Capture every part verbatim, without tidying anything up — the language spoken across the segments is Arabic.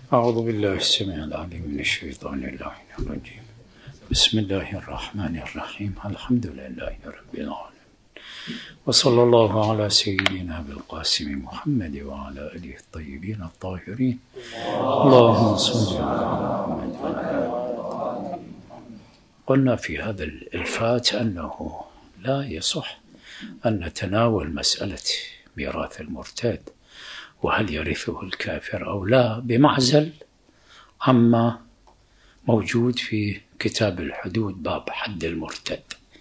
أعوذ بالله السميع العليم من الشيطان اللعين الرجيم. بسم الله الرحمن الرحيم. الحمد لله رب العالمين، وصلى الله على سيدنا بالقاسم محمد وعلى آله الطيبين الطاهرين. اللهم صل على محمد. قلنا في هذا الفات أنه لا يصح أن نتناول مسألة ميراث المرتد وهل يرثه الكافر أو لا بمعزل عما موجود في كتاب الحدود باب حد المرتد،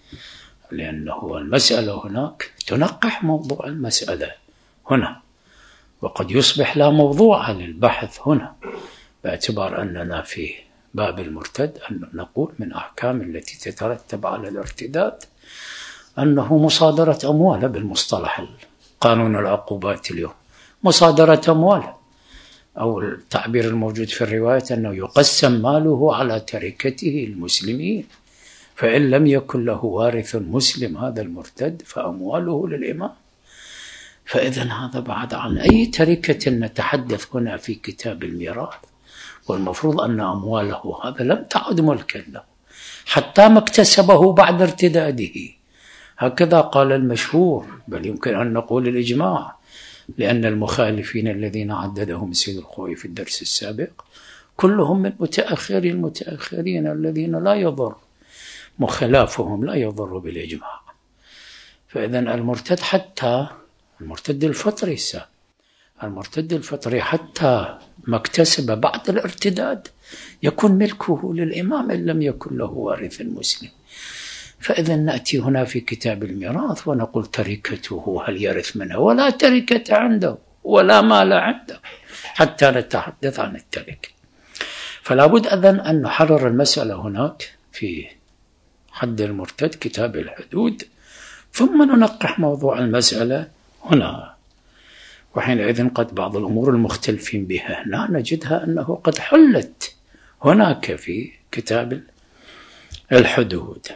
لأنه المسألة هناك تنقح موضوع المسألة هنا، وقد يصبح لا موضوع للبحث هنا، باعتبار أننا في باب المرتد أن نقول من أحكام التي تترتب على الارتداد أنه مصادرة أموال بالمصطلح قانون العقوبات اليوم، مصادرة أموال، أو التعبير الموجود في الرواية أنه يقسم ماله على تركته المسلمين، فإن لم يكن له وارث مسلم هذا المرتد فأمواله للإمام. فإذا هذا بعد عن أي تركة نتحدث هنا في كتاب الميراث، والمفروض أن أمواله هذا لم تعد ملكا له حتى ما اكتسبه بعد ارتداده، هكذا قال المشهور، بل يمكن أن نقول الإجماع، لأن المخالفين الذين عددهم السيد الخوئي في الدرس السابق كلهم من متأخرين المتأخرين الذين لا يضر مخالفهم لا يضر بالإجماع. فإذا المرتد حتى المرتد الفطري المرتد الفطري حتى ما اكتسب بعد الارتداد يكون ملكه للإمام إن لم يكن له وارث مسلم. فإذا نأتي هنا في كتاب الميراث ونقول تركته هل يرث منها، ولا تركة عنده ولا مال عنده حتى نتحدث عن التركة. فلا بد أذن أن نحرر المسألة هناك في حد المرتد كتاب الحدود، ثم ننقح موضوع المسألة هنا. وحينئذ قد بعض الأمور المختلفين بها هنا نجدها أنه قد حلت هناك في كتاب الحدود.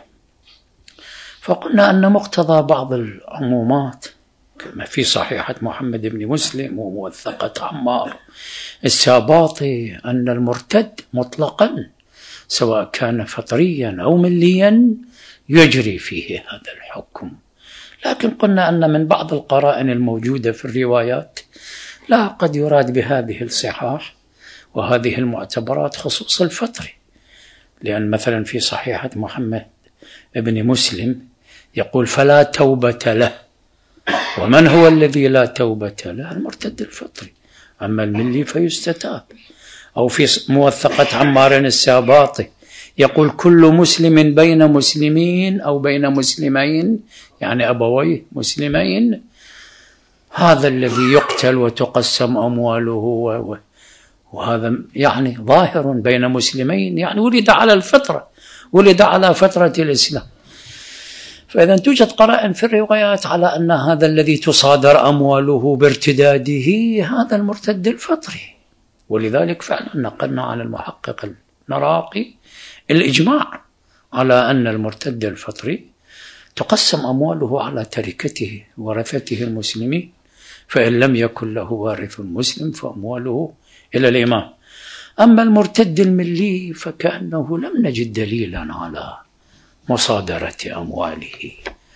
فقلنا أن مقتضى بعض العمومات كما في صحيحة محمد بن مسلم وموثقة عمار الساباطي أن المرتد مطلقا سواء كان فطريا أو مليا يجري فيه هذا الحكم. لكن قلنا أن من بعض القرائن الموجودة في الروايات لا قد يراد بهذه الصحاح وهذه المعتبرات خصوص الفطري، لأن مثلا في صحيحة محمد ابن مسلم يقول فلا توبة له، ومن هو الذي لا توبة له؟ المرتد الفطري، أما الملي فيستتاب. أو في موثقة عمار الساباطي يقول كل مسلم بين مسلمين أو بين مسلمين يعني أبويه مسلمين هذا الذي يقتل وتقسم أمواله، وهذا يعني ظاهر بين مسلمين، يعني ولد على الفطرة، ولد على فترة الإسلام. فإذا توجد قرائن في الروايات على أن هذا الذي تصادر أمواله بارتداده هذا المرتد الفطري، ولذلك فعلا نقلنا عن المحقق المراقي الإجماع على أن المرتد الفطري تقسم أمواله على تركته ورثته المسلمين، فإن لم يكن له وارث مسلم فأمواله إلى الإمام. أما المرتد الملي فكأنه لم نجد دليلا على مصادرة أمواله،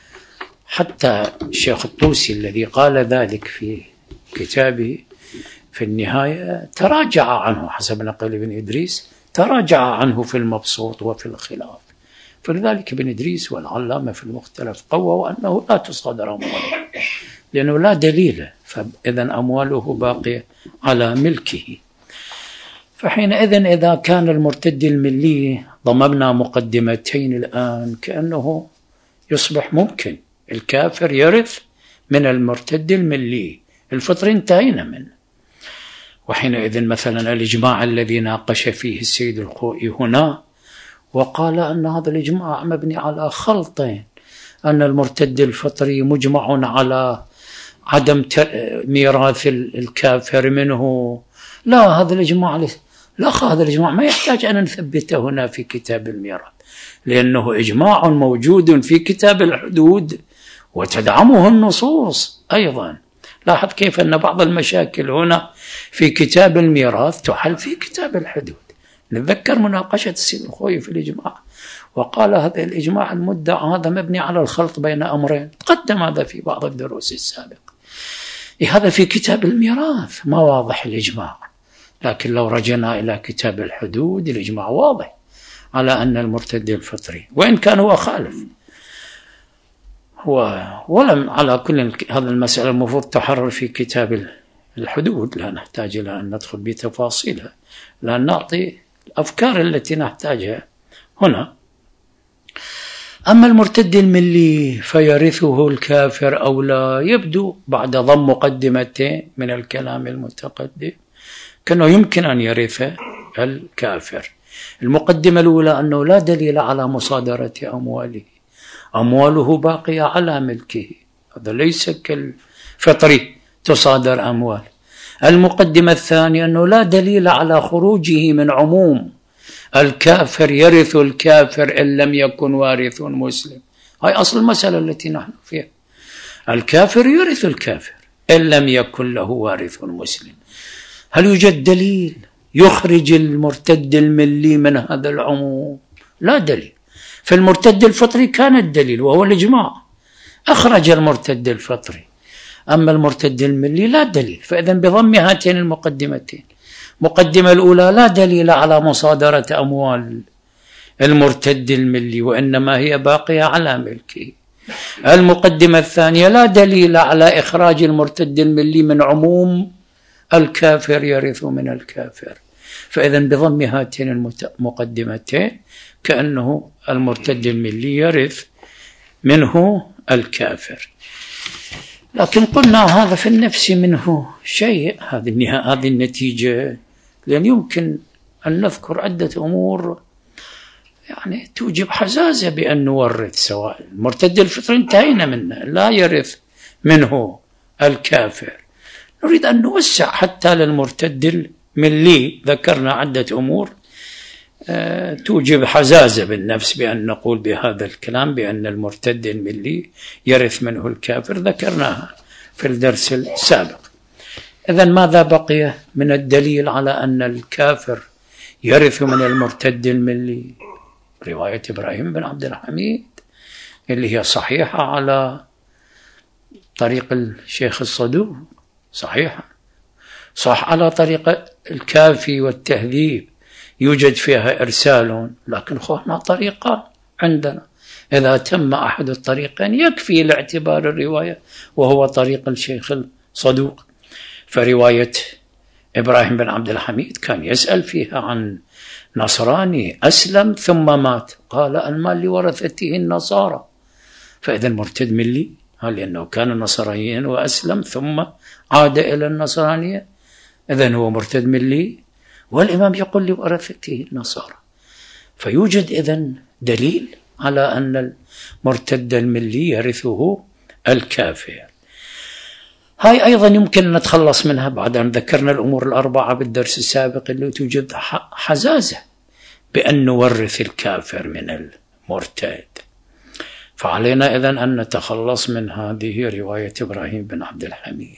حتى الشيخ الطوسي الذي قال ذلك في كتابه في النهاية تراجع عنه حسب نقل ابن إدريس، تراجع عنه في المبسوط وفي الخلاف. فلذلك ابن إدريس والعلامة في المختلف قووا أنه لا تصادر أمواله لأنه لا دليل، فإذا أمواله باقية على ملكه. فحينئذ إذا كان المرتد الملي ضممنا مقدمتين الآن كأنه يصبح ممكن الكافر يرث من المرتد الملي، الفطر انتهينا منه. وحينئذ مثلا الإجماع الذي ناقش فيه السيد الخوئي هنا وقال أن هذا الإجماع مبني على خلطين، أن المرتد الفطري مجمع على عدم ميراث الكافر منه، لا هذا الإجماع لا هذا الإجماع ما يحتاج أن نثبته هنا في كتاب الميراث، لأنه إجماع موجود في كتاب الحدود وتدعمه النصوص أيضا، لاحظ كيف أن بعض المشاكل هنا في كتاب الميراث تحل في كتاب الحدود. نتذكر مناقشة السيد الخوي في الإجماع، وقال هذا الإجماع المدعى هذا مبني على الخلط بين أمرين، تقدم هذا في بعض الدروس السابقة. هذا في كتاب الميراث ما واضح الإجماع، لكن لو رجعنا إلى كتاب الحدود الإجماع واضح على أن المرتد الفطري، وإن كان هو خالف هو ولم على كل هذا المسألة المفروض تحرر في كتاب الحدود، لا نحتاج إلى أن ندخل بتفاصيلها، لأن نعطي الأفكار التي نحتاجها هنا. أما المرتد الملي فيرثه الكافر أو لا، يبدو بعد ضم مقدمتين من الكلام المتقدم كأنه يمكن أن يرث الكافر. المقدمة الأولى أنه لا دليل على مصادرة أمواله، أمواله باقية على ملكه، هذا ليس كالفطري تصادر أموال. المقدمة الثانية أنه لا دليل على خروجه من عموم الكافر يرث الكافر إن لم يكن وارث مسلم. هاي أصل المسألة التي نحن فيها، الكافر يرث الكافر إن لم يكن له وارث مسلم. هل يوجد دليل يخرج المرتد الملي من هذا العموم؟ لا دليل. في المرتد الفطري كان الدليل وهو الإجماع، أخرج المرتد الفطري. أما المرتد الملي لا دليل. فإذا بضم هاتين المقدمتين، مقدمة الأولى لا دليل على مصادرة أموال المرتد الملي وإنما هي باقية على ملكه. المقدمة الثانية لا دليل على إخراج المرتد الملي من عموم الكافر يرث من الكافر. فإذا بضم هاتين المقدمتين كأنه المرتد الملي يرث منه الكافر. لكن قلنا هذا في النفس منه شيء، هذه هذه النتيجة، لأن يمكن أن نذكر عدة أمور يعني توجب حزازة بأن نورث. سواء المرتد الفطري انتهينا منه، لا يرث منه الكافر، نريد أن نوسع حتى للمرتد الملي. ذكرنا عدة أمور أه توجب حزازة بالنفس بأن نقول بهذا الكلام بأن المرتد الملي يرث منه الكافر، ذكرناها في الدرس السابق. إذن ماذا بقي من الدليل على أن الكافر يرث من المرتد الملي؟ رواية إبراهيم بن عبد الحميد اللي هي صحيحة على طريق الشيخ الصدوق، صحيحة صح على طريق الكافي والتهذيب، يوجد فيها إرسال، لكن هنا طريقان عندنا، إذا تم أحد الطريقين يكفي لاعتبار الرواية وهو طريق الشيخ الصدوق. فرواية إبراهيم بن عبد الحميد كان يسأل فيها عن نصراني أسلم ثم مات، قال المال لورثته النصارى. فإذا المرتد ملي، لأنه كان نصرانيا وأسلم ثم عاد إلى النصرانية، إذن هو مرتد ملي، والإمام يقول لورثته النصارى. فيوجد إذن دليل على أن المرتد الملي يرثه الكافر. هاي أيضا يمكن أن نتخلص منها بعد أن ذكرنا الأمور الأربعة بالدرس السابق اللي توجد حزازة بأن نورث الكافر من المرتد. فعلينا إذن أن نتخلص من هذه رواية إبراهيم بن عبد الحميد.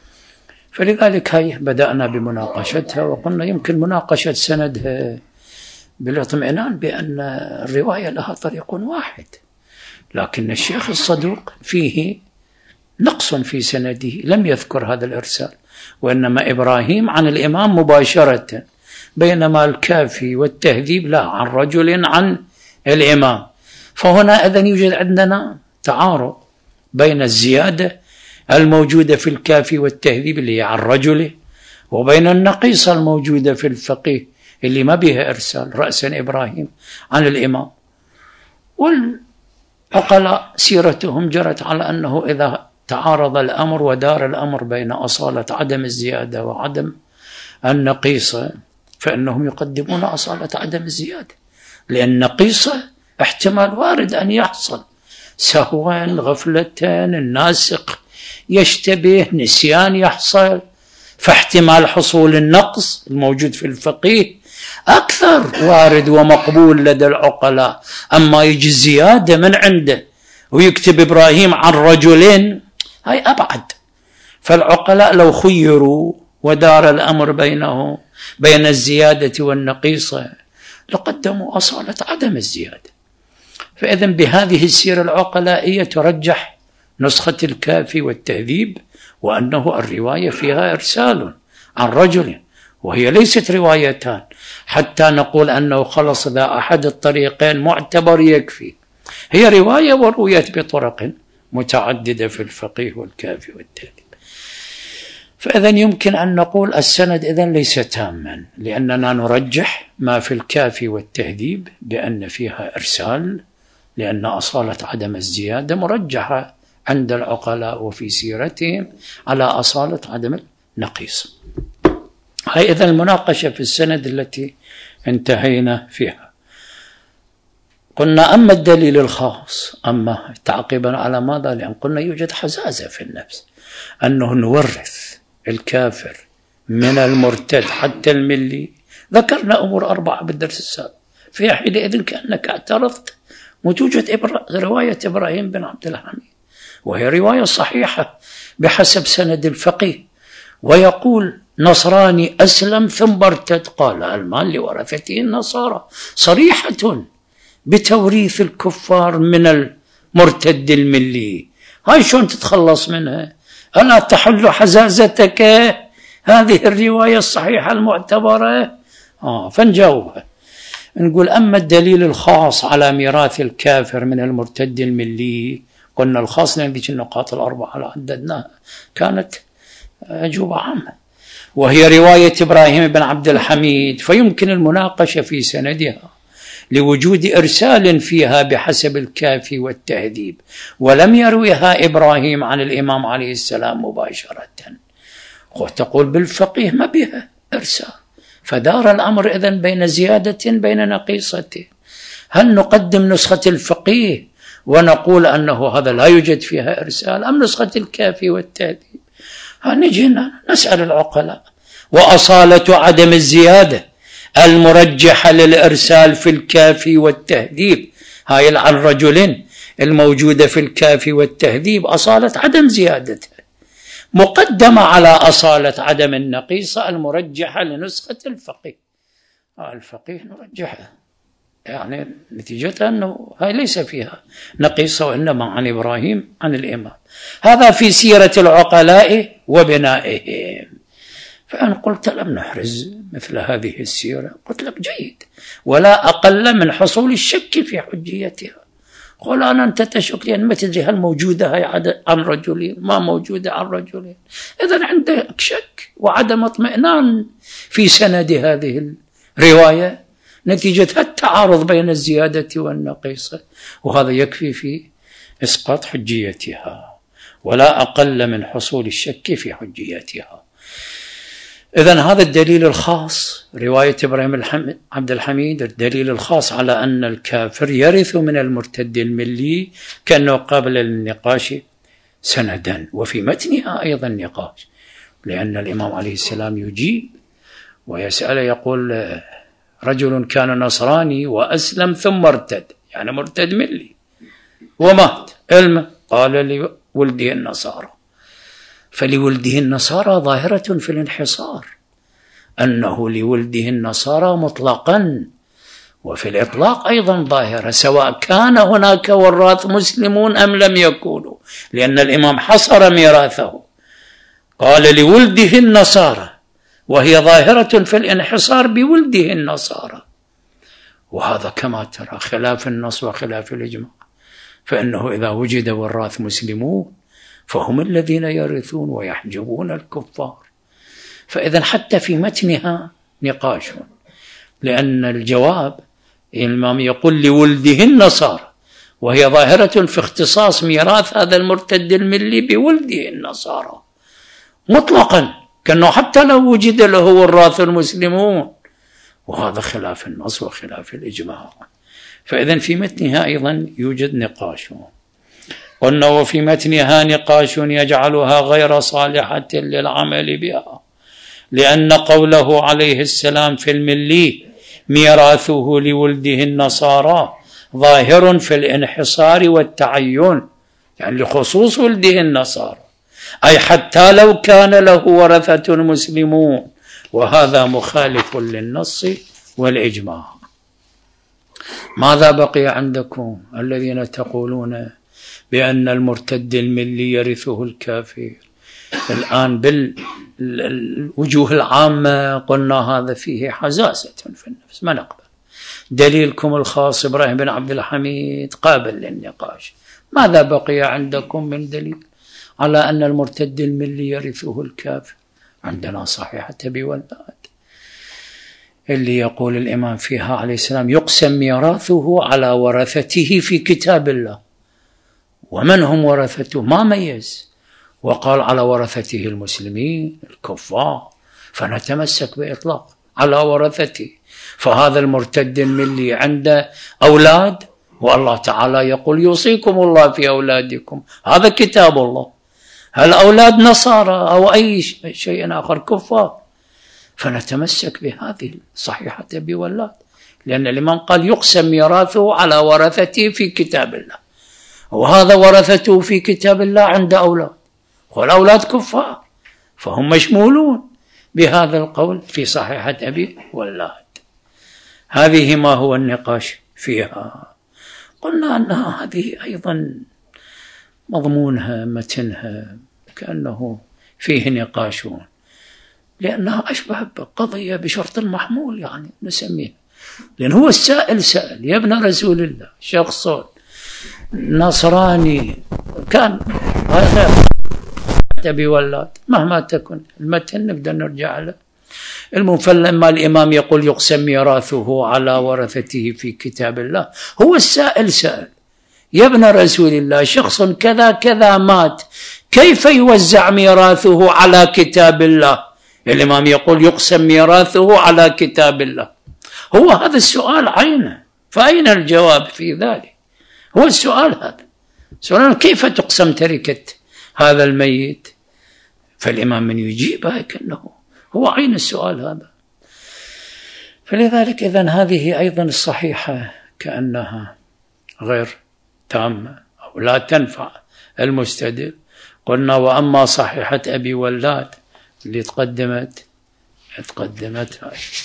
فلذلك هاي بدأنا بمناقشتها، وقلنا يمكن مناقشة سندها بالاطمئنان بأن الرواية لها طريق واحد، لكن الشيخ الصدوق فيه نقص في سنده، لم يذكر هذا الإرسال، وإنما إبراهيم عن الإمام مباشرة، بينما الكافي والتهذيب لا، عن رجل عن الإمام. فهنا إذن يوجد عندنا تعارض بين الزيادة الموجودة في الكافي والتهذيب اللي هي عن رجله، وبين النقيصة الموجودة في الفقيه اللي ما بها إرسال، رأسا إبراهيم عن الإمام. والعقلاء سيرتهم جرت على أنه إذا تعارض الأمر ودار الأمر بين أصالة عدم الزيادة وعدم النقيصة، فإنهم يقدمون أصالة عدم الزيادة، لأن النقيصة احتمال وارد أن يحصل، سهوا، غفلة، الناسق يشتبه، نسيان يحصل، فاحتمال حصول النقص الموجود في الفقيه أكثر وارد ومقبول لدى العقلاء. أما يجي الزيادة من عنده ويكتب إبراهيم عن رجلين، هاي أبعد. فالعقلاء لو خيروا ودار الأمر بينهم بين الزيادة والنقيصة لقدموا أصالة عدم الزيادة. فإذا بهذه السيرة العقلائية ترجح نسخة الكافي والتهذيب، وأنه الرواية فيها إرسال عن رجل، وهي ليست روايتان حتى نقول أنه خلص ذا أحد الطريقين معتبر يكفي. هي رواية ورويت بطرق متعددة في الفقيه والكافي والتهذيب. فإذا يمكن أن نقول السند إذن ليس تاما، لأننا نرجح ما في الكافي والتهذيب بأن فيها إرسال، لأن أصالة عدم الزيادة مرجحة عند العقلاء وفي سيرتهم على أصالة عدم النقيص. هاي إذن المناقشة في السند التي انتهينا فيها. قلنا أما الدليل الخاص، أما تعقيبا على ماذا؟ لأن قلنا يوجد حزازة في النفس أنه نورث الكافر من المرتد حتى الملي. ذكرنا أمور أربعة بالدرس السابق، في حينئذ كأنك اعترضت وتوجد إبرا... رواية إبراهيم بن عبد الحميد، وهي رواية صحيحة بحسب سند الفقيه، ويقول نصراني أسلم ثم ارتد، قال المال لورثته النصارى، صريحة بتوريث الكفار من المرتد الملي. هاي شلون تتخلص منها؟ ألا تحل حزازتك هذه الرواية الصحيحة المعتبرة؟ آه فنجاوبها. نقول أما الدليل الخاص على ميراث الكافر من المرتد الملي، قلنا الخاص لأن ذيك النقاط الأربعة اللي عددناها كانت أجوبة عامة، وهي رواية إبراهيم بن عبد الحميد، فيمكن المناقشة في سندها لوجود إرسال فيها بحسب الكافي والتهذيب، ولم يرويها إبراهيم عن الإمام عليه السلام مباشرة، وتقول بالفقيه ما بها إرسال. فدار الأمر إذن بين زيادة بين نقيصة. هل نقدم نسخة الفقيه ونقول أنه هذا لا يوجد فيها إرسال، أم نسخة الكافي والتهذيب؟ نجينا نسأل العقلاء. وأصالة عدم الزيادة المرجحة للإرسال في الكافي والتهذيب، هاي عن رجل الموجودة في الكافي والتهذيب أصالة عدم زيادتها مقدمة على أصالة عدم النقيصة المرجحة لنسخة الفقيه. الفقيه نرجحها، يعني نتيجة أنه هاي ليس فيها نقيصة، وإنما عن إبراهيم عن الإمام. هذا في سيرة العقلاء وبنائهم. فأنا قلت لم نحرز مثل هذه السيرة، قلت لك جيد، ولا أقل من حصول الشك في حجيتها. قل أنا أنت تشك لأن ما تدري هل موجودة هي عن رجلين، ما موجودة عن رجلين، إذن عندك شك وعدم اطمئنان في سند هذه الرواية نتيجة التعارض بين الزيادة والنقيصة، وهذا يكفي في إسقاط حجيتها، ولا أقل من حصول الشك في حجيتها. إذن هذا الدليل الخاص، رواية إبراهيم عبد الحميد، الدليل الخاص على أن الكافر يرث من المرتد الملي، كأنه قابل للنقاش سندا، وفي متنها أيضا نقاش، لأن الإمام عليه السلام يجيب ويسأل يقول رجل كان نصراني وأسلم ثم ارتد، يعني مرتد ملي ومات، علم قال لولده النصارى. فلولده النصارى ظاهرة في الانحصار، أنه لولده النصارى مطلقا، وفي الإطلاق أيضا ظاهرة، سواء كان هناك وراث مسلمون أم لم يكونوا، لأن الإمام حصر ميراثه قال لولده النصارى، وهي ظاهرة في الانحصار بولده النصارى، وهذا كما ترى خلاف النص وخلاف الإجماع. فإنه إذا وجد وراث مسلمون فهم الذين يرثون ويحجبون الكفار. فإذا حتى في متنها نقاش، لأن الجواب الإمام يقول لولده النصارى، وهي ظاهرة في اختصاص ميراث هذا المرتد الملي بولده النصارى مطلقا، كأنه حتى لو وجد له وراث المسلمون، وهذا خلاف النص وخلاف الإجماع. فإذا في متنها أيضا يوجد نقاش. قلنا وفي متنها نقاش يجعلها غير صالحة للعمل بها، لأن قوله عليه السلام في الملي ميراثه لولده النصارى ظاهر في الانحصار والتعين، يعني لخصوص ولده النصارى، أي حتى لو كان له ورثة مسلمون، وهذا مخالف للنص والإجماع. ماذا بقي عندكم الذين تقولون بأن المرتد الملي يرثه الكافر؟ الآن بالوجوه العامة قلنا هذا فيه حزازة في النفس، ما نقبل. دليلكم الخاص إبراهيم بن عبد الحميد قابل للنقاش. ماذا بقي عندكم من دليل على أن المرتد الملي يرثه الكافر؟ عندنا صحيحة أبي ولاد اللي يقول الإمام فيها عليه السلام يقسم ميراثه على ورثته في كتاب الله. ومن هم ورثته؟ ما ميز، وقال على ورثته المسلمين الكفار، فنتمسك بإطلاق على ورثته. فهذا المرتد الملي عنده أولاد، والله تعالى يقول يوصيكم الله في أولادكم، هذا كتاب الله. هل أولاد نصارى أو أي شيء آخر كفار؟ فنتمسك بهذه صحيحة أبي ولاد، لأن الإمام قال يقسم ميراثه على ورثته في كتاب الله، وهذا ورثته في كتاب الله عند أولاد، والأولاد كفار، فهم مشمولون بهذا القول في صحيحة أبي ولاد. هذه ما هو النقاش فيها. قلنا أنها هذه أيضا مضمونها متنها كأنه فيه نقاشون، لأنها أشبه بقضية بشرط المحمول، يعني نسميه، لأن هو السائل سأل يا ابن رسول الله شخص نصراني كان هذا أبي ولاد، مهما تكن المتن نقدر نرجع له. المهم لما الإمام يقول يقسم ميراثه على ورثته في كتاب الله، هو السائل سأل يا ابن رسول الله شخص كذا كذا مات، كيف يوزع ميراثه على كتاب الله؟ الإمام يقول يقسم ميراثه على كتاب الله. هو هذا السؤال عينه، فأين الجواب في ذلك؟ هو السؤال هذا، سؤال كيف تقسم تركة هذا الميت؟ فالإمام من يجيبها كأنه هو عين السؤال هذا. فلذلك إذن هذه أيضا الصحيحة كأنها غير تامة أو لا تنفع المستدل. قلنا وأما صحيحة أبي ولاد اللي تقدمت تقدمت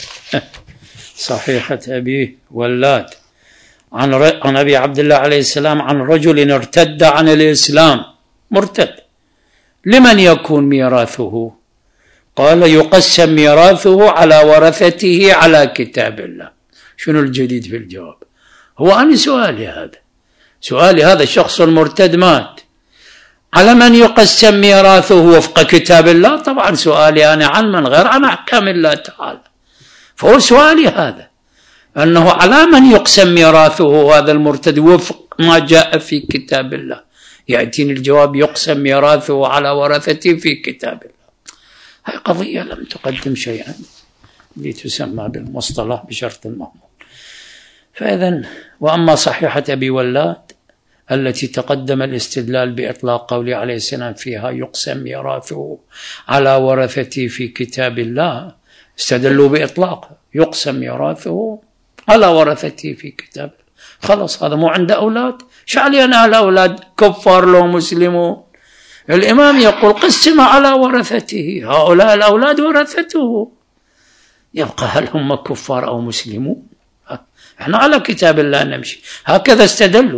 صحيحة أبي ولاد عن عن أبي عبد الله عليه السلام عن رجل ارتد عن الإسلام، مرتد، لمن يكون ميراثه؟ قال يقسم ميراثه على ورثته على كتاب الله. شنو الجديد في الجواب؟ هو أنا سؤالي هذا سؤالي هذا الشخص المرتد مات، على من يقسم ميراثه وفق كتاب الله؟ طبعا سؤالي أنا عن من غير عن أحكام الله تعالى. فهو سؤالي هذا أنه على من يقسم ميراثه هذا المرتد وفق ما جاء في كتاب الله؟ يأتيني الجواب يقسم ميراثه على ورثته في كتاب الله. هاي قضية لم تقدم شيئا لتسمى بالمصطلح بشرط المحمول. فإذا وأما صحيحة أبي ولاد التي تقدم الاستدلال بإطلاق قوله عليه السلام فيها يقسم ميراثه على ورثته في كتاب الله، استدلوا بإطلاق يقسم ميراثه على ورثته في كتاب الله. خلاص هذا مو عنده أولاد، شعلي أنا على أولاد كفار لو مسلمون؟ الإمام يقول قسم على ورثته، هؤلاء الأولاد ورثته، يبقى هل هم كفار أو مسلمون؟ احنا على كتاب الله نمشي. هكذا استدلوا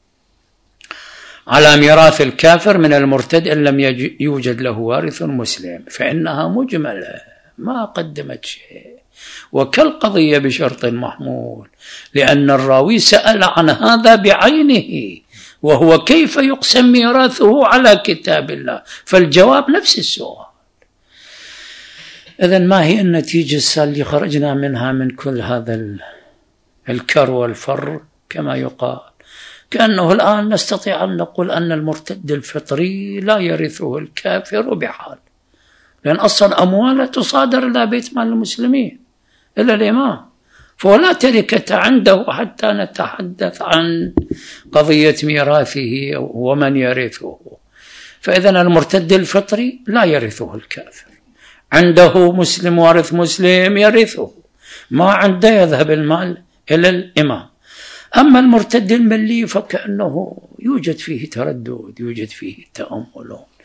على ميراث الكافر من المرتد إن لم يوجد له وارث مسلم، فإنها مجملة ما قدمت شيء، وكالقضية بشرط محمول، لأن الراوي سأل عن هذا بعينه، وهو كيف يقسم ميراثه على كتاب الله، فالجواب نفس السؤال. إذن ما هي النتيجة اللي خرجنا منها من كل هذا الكر والفر كما يقال؟ كأنه الآن نستطيع أن نقول أن المرتد الفطري لا يرثه الكافر بحال، لأن أصلا أمواله تصادر إلى بيت مال المسلمين إلى الإمام، فلا تركة عنده حتى نتحدث عن قضية ميراثه ومن يرثه. فإذا المرتد الفطري لا يرثه الكافر، عنده مسلم وارث مسلم يرثه، ما عنده يذهب المال إلى الإمام. أما المرتد الملي فكأنه يوجد فيه تردد، يوجد فيه تأمل،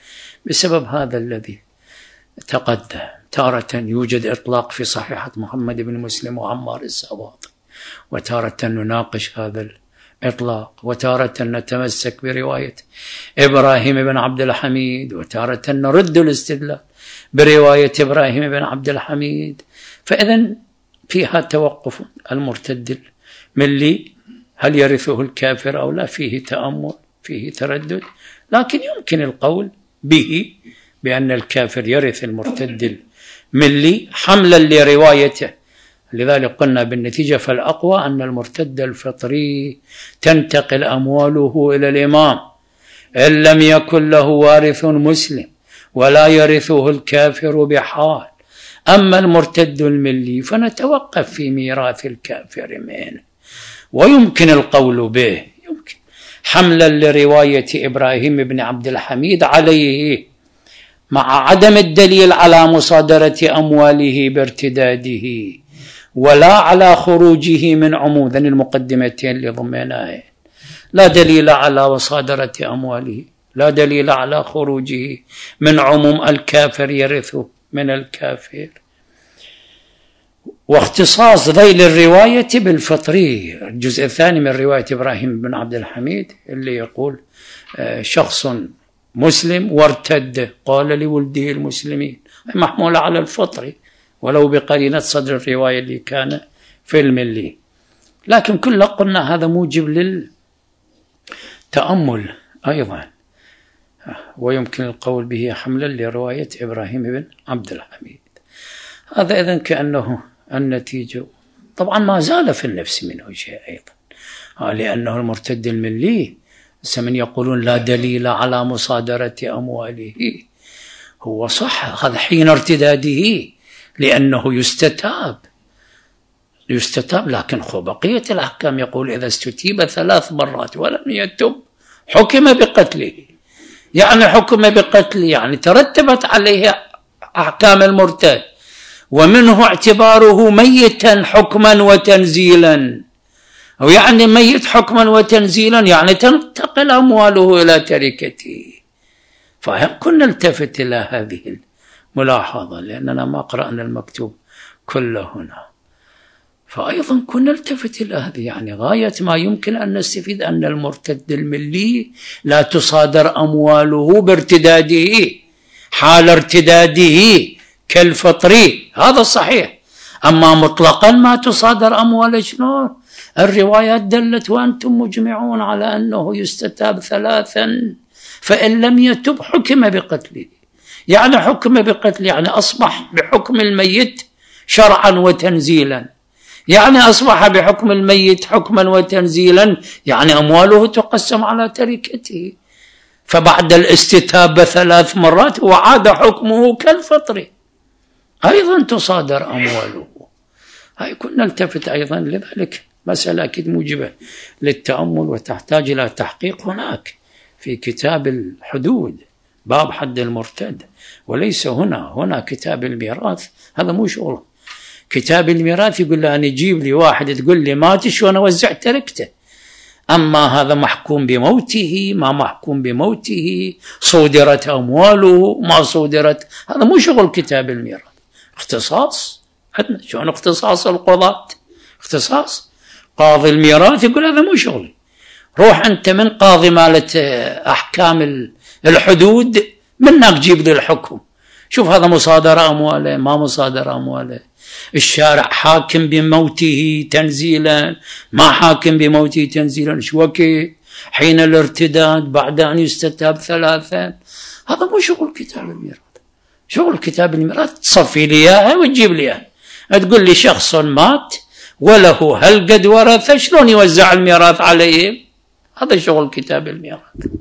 بسبب هذا الذي تقدم. تارة يوجد إطلاق في صحيحة محمد بن مسلم وعمار السواطي، وتارة نناقش هذا الإطلاق، وتارة نتمسك برواية إبراهيم بن عبد الحميد، وتارة نرد الاستدلال برواية إبراهيم بن عبد الحميد. فإذن فيها توقف. المرتد الملي هل يرثه الكافر أو لا؟ فيه تأمل، فيه تردد، لكن يمكن القول به بأن الكافر يرث المرتد الملي حملا لروايته. لذلك قلنا بالنتيجة فالأقوى أن المرتد الفطري تنتقل أمواله إلى الإمام إن لم يكن له وارث مسلم، ولا يرثه الكافر بحال. أما المرتد الملي فنتوقف في ميراث الكافر منه، ويمكن القول به، يمكن حملا لرواية إبراهيم بن عبد الحميد عليه، مع عدم الدليل على مصادرة أمواله بارتداده ولا على خروجه من عموم المقدمتين لضمناه. لا دليل على مصادرة أمواله، لا دليل على خروجه من عموم الكافر يرثه من الكافر. واختصاص ذيل الرواية بالفطري، الجزء الثاني من رواية إبراهيم بن عبد الحميد اللي يقول شخص مسلم وارتد قال لولده المسلمين، محمولة على الفطري ولو بقرينة صدر الرواية اللي كان في الملي. لكن كل قلنا هذا موجب للتأمل أيضا، ويمكن القول به حملا لرواية إبراهيم بن عبد الحميد. هذا إذن كأنه النتيجة. طبعا ما زال في النفس منه شيء أيضا، لأنه المرتد الملي من يقولون لا دليل على مصادرة أمواله. هو صح هذا حين ارتداده لأنه يستتاب يستتاب لكن خو بقية الأحكام يقول إذا استتيب ثلاث مرات ولم يتب حكم بقتله. يعني حكم بقتله يعني ترتبت عليه أحكام المرتد، ومنه اعتباره ميتا حكما وتنزيلا، أو يعني ميت حكما وتنزيلا يعني تنتقل أمواله إلى تركته. فكنا نلتفت إلى هذه الملاحظة لأننا ما قرأنا المكتوب كله هنا. فأيضا كنا نلتفت إلى هذه، يعني غاية ما يمكن أن نستفيد أن المرتد الملي لا تصادر أمواله بارتداده حال ارتداده كالفطري، هذا صحيح. أما مطلقا ما تصادر أمواله شنون؟ الروايات دلت وأنتم مجمعون على أنه يستتاب ثلاثا، فإن لم يتب حكم بقتله. يعني حكم بقتله يعني أصبح بحكم الميت شرعا وتنزيلا، يعني أصبح بحكم الميت حكما وتنزيلا، يعني أمواله تقسم على تركته. فبعد الاستتابة ثلاث مرات وعاد حكمه كالفطر، أيضا تصادر أمواله. هاي كنا نلتفت أيضا. لذلك مسألة أكيد موجبة للتأمل وتحتاج إلى تحقيق هناك في كتاب الحدود باب حد المرتد، وليس هنا. هنا كتاب الميراث هذا مو شغله. كتاب الميراث يقول له أنا جيب لي واحد تقول لي ماتش وأنا وزعت تركته. أما هذا محكوم بموته ما محكوم بموته، صودرت أمواله ما صودرت، هذا مو شغل كتاب الميراث. اختصاص عندنا شلون اختصاص القضاة، اختصاص قاضي الميراث يقول هذا مو شغلي. روح أنت من قاضي مالة أحكام الحدود منك جيب لي الحكم، شوف هذا مصادرة أمواله ما مصادرة أمواله، الشارع حاكم بموته تنزيلا ما حاكم بموته تنزيلا، شوكي حين الارتداد بعد أن يستتاب ثلاثا. هذا مو شغل كتاب الميراث. شغل كتاب الميراث تصفي لي إياها وتجيب لي إياها، تقول لي شخص مات وله هل قد ورث شلون يوزع الميراث عليه، هذا شغل كتاب الميراث.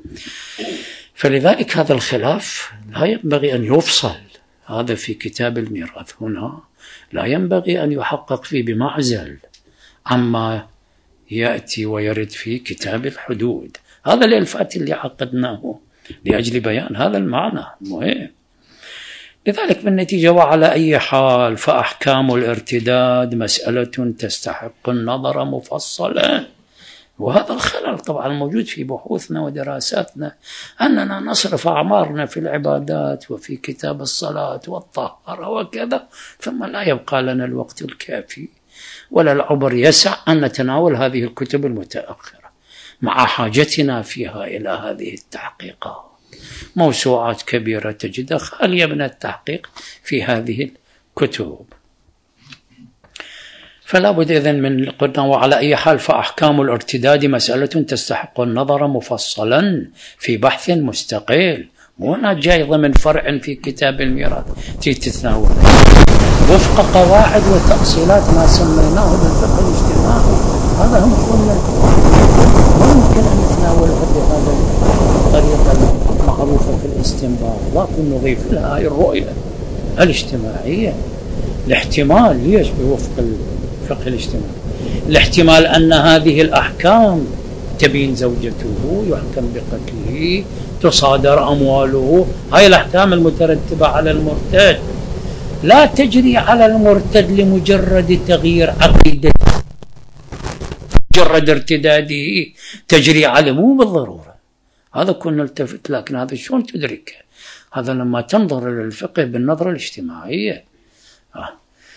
فلذلك هذا الخلاف لا ينبغي أن يفصل. هذا في كتاب الميراث هنا لا ينبغي أن يحقق فيه بمعزل عما يأتي ويرد في كتاب الحدود. هذا الإلفات اللي عقدناه لأجل بيان هذا المعنى مهم. لذلك بالنتيجة وعلى أي حال فأحكام الارتداد مسألة تستحق النظر مفصلا وهذا الخلل طبعا موجود في بحوثنا ودراساتنا، أننا نصرف أعمارنا في العبادات وفي كتاب الصلاة والطهارة وكذا، ثم لا يبقى لنا الوقت الكافي ولا العبر يسع أن نتناول هذه الكتب المتأخرة مع حاجتنا فيها إلى هذه التحقيقات. موسوعات كبيرة تجدها خالية من التحقيق في هذه الكتب. فلا بد إذن من قلنا. وعلى أي حال فأحكام الارتداد مسألة تستحق النظر مفصلا في بحث مستقل، مو أنا جاي ضمن فرع في كتاب الميراث تتناول وفق قواعد وتأصيلات ما سميناه بالفقه الاجتماعي. هذا هم قلنا ما يمكن أن نتناوله بهذا الطريقة المعروفة في الاستنباط، لكن نضيف لها الرؤية الاجتماعية. الاحتمال ليش بوفق الفقه الاجتماعي؟ الاحتمال أن هذه الأحكام تبين زوجته، يحكم بقتله، تصادر أمواله، هاي الأحكام المترتبة على المرتد لا تجري على المرتد لمجرد تغيير عقيدته، مجرد ارتداده تجري عليه، مو بالضرورة. هذا كنا نلتفت، لكن هذا شلون تدركه؟ هذا لما تنظر للفقه بالنظرة الاجتماعية. آه.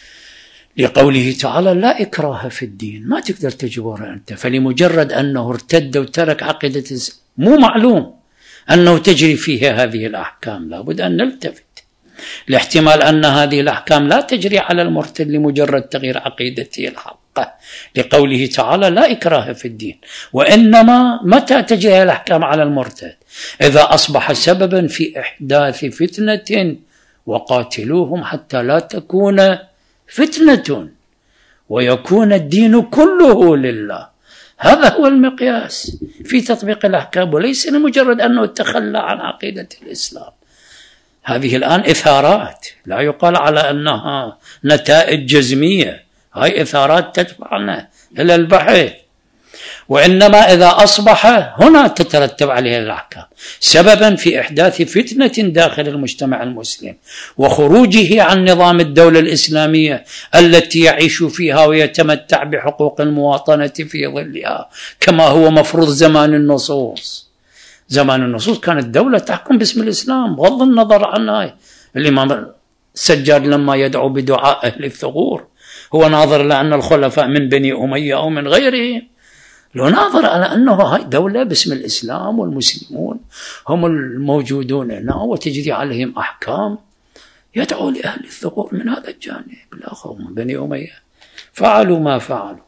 لقوله تعالى لا إكراه في الدين، ما تقدر تجبره أنت، فلمجرد أنه ارتد وترك عقيدة مو معلوم أنه تجري فيها هذه الأحكام، لابد أن نلتفت لاحتمال أن هذه الأحكام لا تجري على المرتد لمجرد تغيير عقيدته الحقة، لقوله تعالى لا إكراه في الدين. وإنما متى تجري الأحكام على المرتد؟ إذا أصبح سببا في إحداث فتنة وقاتلوهم حتى لا تكون فتنة ويكون الدين كله لله. هذا هو المقياس في تطبيق الأحكام، وليس لمجرد أنه تخلى عن عقيدة الإسلام. هذه الآن إثارات، لا يقال على أنها نتائج جزمية، هاي إثارات تدفعنا إلى البحث. وإنما إذا أصبح هنا تترتب عليه الأحكام سببا في إحداث فتنة داخل المجتمع المسلم وخروجه عن نظام الدولة الإسلامية التي يعيش فيها ويتمتع بحقوق المواطنة في ظلها كما هو مفروض زمان النصوص. زمان النصوص كانت الدولة تحكم باسم الإسلام بغض النظر عن هاي. الإمام السجاد لما يدعو بدعاء أهل الثغور هو ناظر لأن الخلفاء من بني أمية أو من غيرهم، لو ناظر على أنه هاي دولة باسم الإسلام والمسلمون هم الموجودون هنا وتجري عليهم أحكام، يدعو لأهل الثغور من هذا الجانب الآخر من بني أمية فعلوا ما فعلوا.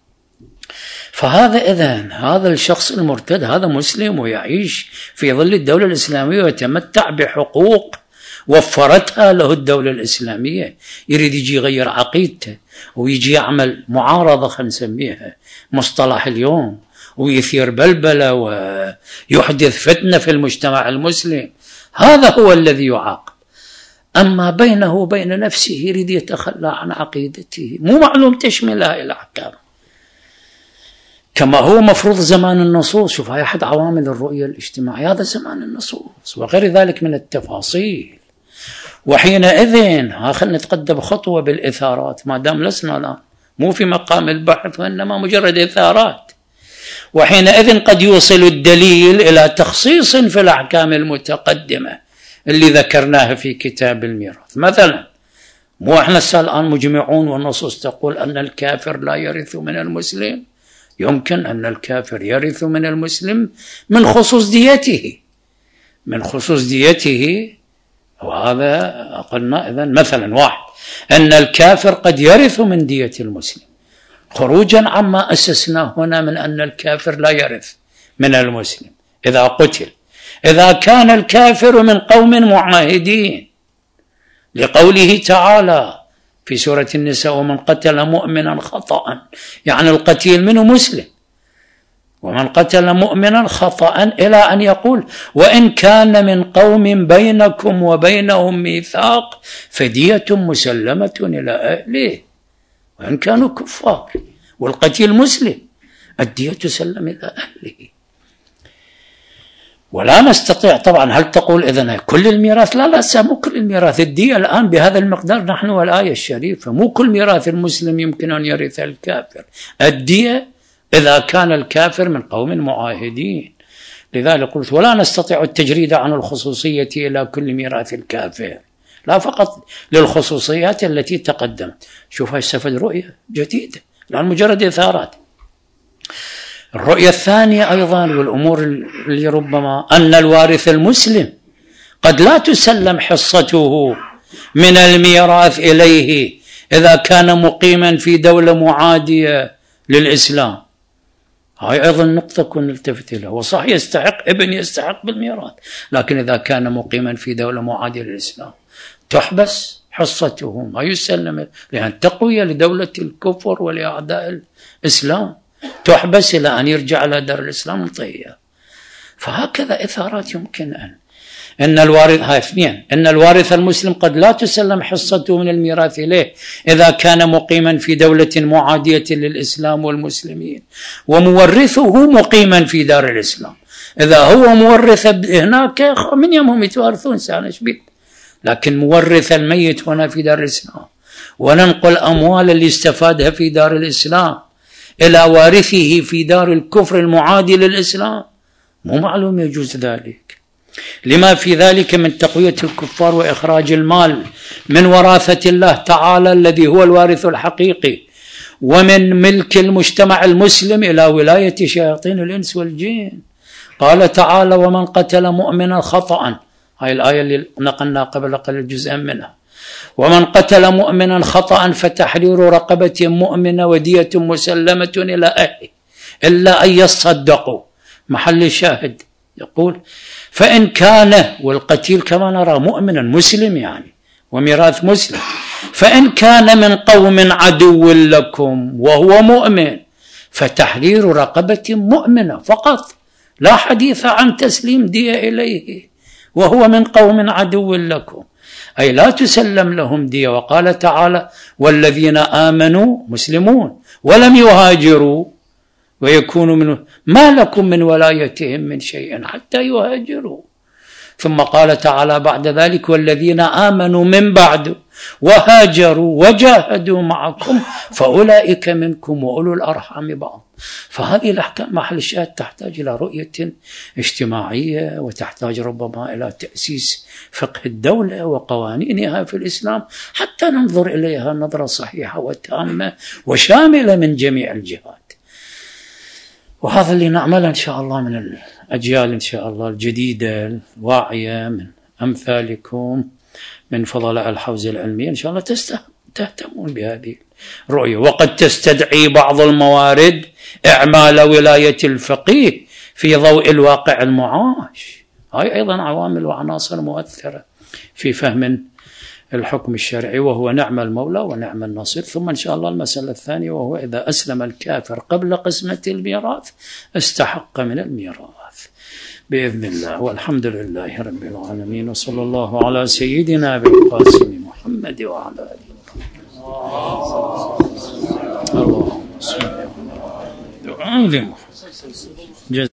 فهذا إذن هذا الشخص المرتد هذا مسلم ويعيش في ظل الدولة الإسلامية ويتمتع بحقوق وفرتها له الدولة الإسلامية، يريد يجي يغير عقيدته ويجي يعمل معارضة خلينا نسميها مصطلح اليوم ويثير بلبلة ويحدث فتنة في المجتمع المسلم، هذا هو الذي يعاقب. أما بينه وبين نفسه يريد يتخلى عن عقيدته مو معلوم تشملها إلى أحكام كما هو مفروض زمان النصوص. شوف هاي أحد عوامل الرؤية الاجتماعية، هذا زمان النصوص وغير ذلك من التفاصيل. وحينئذ ها خلنا نتقدم خطوة بالإثارات ما دام لسنا الآن مو في مقام البحث وإنما مجرد إثارات. وحينئذ قد يوصل الدليل إلى تخصيص في الأحكام المتقدمة اللي ذكرناها في كتاب الميراث. مثلا مو احنا الآن مجمعون والنصوص تقول أن الكافر لا يرث من المسلم، يمكن أن الكافر يرث من المسلم من خصوص ديته من خصوص ديته وهذا قلنا إذن مثلا واحد أن الكافر قد يرث من دية المسلم خروجا عما أسسناه هنا من أن الكافر لا يرث من المسلم إذا قتل، إذا كان الكافر من قوم معاهدين لقوله تعالى في سورة النساء ومن قتل مؤمنا خطأ، يعني القتيل منه مسلم، ومن قتل مؤمنا خطأ إلى أن يقول وإن كان من قوم بينكم وبينهم ميثاق فدية مسلمة إلى أهله وإن كانوا كفار، والقتيل مسلم الدية تسلم إلى أهله. ولا نستطيع طبعا هل تقول إذن كل الميراث؟ لا لا مو كل الميراث، الدية الآن بهذا المقدار نحن والآية الشريفة مو كل ميراث المسلم يمكن أن يرث الكافر، الدية إذا كان الكافر من قوم معاهدين. لذلك قلت ولا نستطيع التجريد عن الخصوصية إلى كل ميراث الكافر، لا فقط للخصوصيات التي تقدمت. شوف هاي استفد رؤية جديدة الآن مجرد إثارات. الرؤية الثانية أيضا والأمور اللي ربما أن الوارث المسلم قد لا تسلم حصته من الميراث إليه إذا كان مقيما في دولة معادية للإسلام. هاي أيضا نقطة كن نلتفت لها. وصح يستحق ابن يستحق بالميراث، لكن إذا كان مقيما في دولة معادية للإسلام تحبس حصته، ما يسلم، لأن تقوية لدولة الكفر ولأعداء الإسلام، تحبس إلى أن يرجع إلى دار الإسلام انطيها. فهكذا إثارات يمكن أن إن الوارث هاي اثنين إن الوارث المسلم قد لا تسلم حصته من الميراث إليه إذا كان مقيما في دولة معادية للإسلام والمسلمين، ومورثه مقيما في دار الإسلام. إذا هو مورث هناك من يومهم يتوارثون سنة شبيك، لكن مورث الميت هنا في دار الإسلام، وننقل أموال اللي استفادها في دار الإسلام إلى وارثه في دار الكفر المعادي للإسلام، مو معلوم يجوز ذلك، لما في ذلك من تقوية الكفار وإخراج المال من وراثة الله تعالى الذي هو الوارث الحقيقي، ومن ملك المجتمع المسلم إلى ولاية شياطين الإنس والجن. قال تعالى ومن قتل مؤمنا خطأ، هاي الآية اللي نقلنا قبل قليل جزءا منها، ومن قتل مؤمنا خطأ فتحرير رقبة مؤمنة ودية مسلمة إلى أهله إلا أن يصدقوا. محل الشاهد يقول فإن كان، والقتيل كما نرى مؤمنا مسلم يعني وميراث مسلم، فإن كان من قوم عدو لكم وهو مؤمن فتحرير رقبة مؤمنة فقط، لا حديث عن تسليم دية إليه وهو من قوم عدو لكم، أي لا تسلم لهم دية. وقال تعالى والذين آمنوا مسلمون ولم يهاجروا ويكونوا منه ما لكم من ولايتهم من شيء حتى يهاجروا. ثم قال تعالى بعد ذلك والذين آمنوا من بعد وهاجروا وجاهدوا معكم فأولئك منكم وأولو الأرحام بعض. فهذه الأحكام محل الشاهد تحتاج إلى رؤية اجتماعية، وتحتاج ربما إلى تأسيس فقه الدولة وقوانينها في الإسلام حتى ننظر إليها نظرة صحيحة وتامة وشاملة من جميع الجهات. وهذا اللي نعمله إن شاء الله من الأجيال إن شاء الله الجديدة الواعية من أمثالكم من فضلاء الحوزة العلمية، إن شاء الله تهتمون بهذه الرؤية. وقد تستدعي بعض الموارد إعمال ولاية الفقيه في ضوء الواقع المعاش. هاي أيضا عوامل وعناصر مؤثرة في فهم الحكم الشرعي، وهو نعم المولى ونعم النصير. ثم إن شاء الله المسألة الثانية وهو إذا أسلم الكافر قبل قسمة الميراث استحق من الميراث بإذن الله. والحمد لله رب العالمين، وصلى الله على سيدنا أبي القاسم محمد وعلى آله اللهم صل على محمد.